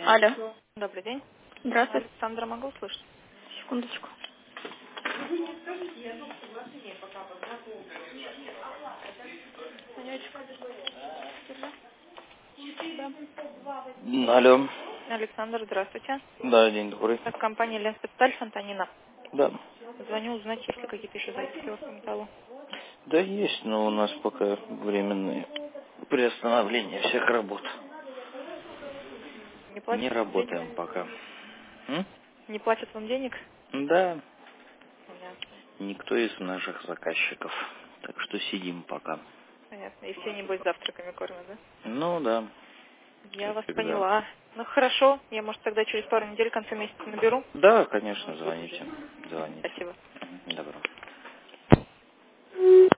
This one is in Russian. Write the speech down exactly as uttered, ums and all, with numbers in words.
Алло. Добрый день. Здравствуйте. Александра, могу услышать? Секундочку. Алло. Александр, здравствуйте. Да, день добрый. Это компания Ленспецсталь, Фонтанина. Да. Звоню узнать, есть ли какие-то еще записи у вас по металлу. Да, есть, но у нас пока временные приостановление всех работ. Не Не платят вам денег? работаем пока. М? Не платят вам денег? Да, Понятно. никто из наших заказчиков. Так что сидим пока. Понятно. И все, небось, завтраками кормят, да? Ну да, Я как вас всегда. поняла. Ну хорошо, я, может, тогда через пару недель, в конце месяца наберу. Да, конечно, Может быть, уже. звоните. Звоните. Спасибо. Мгм, добро.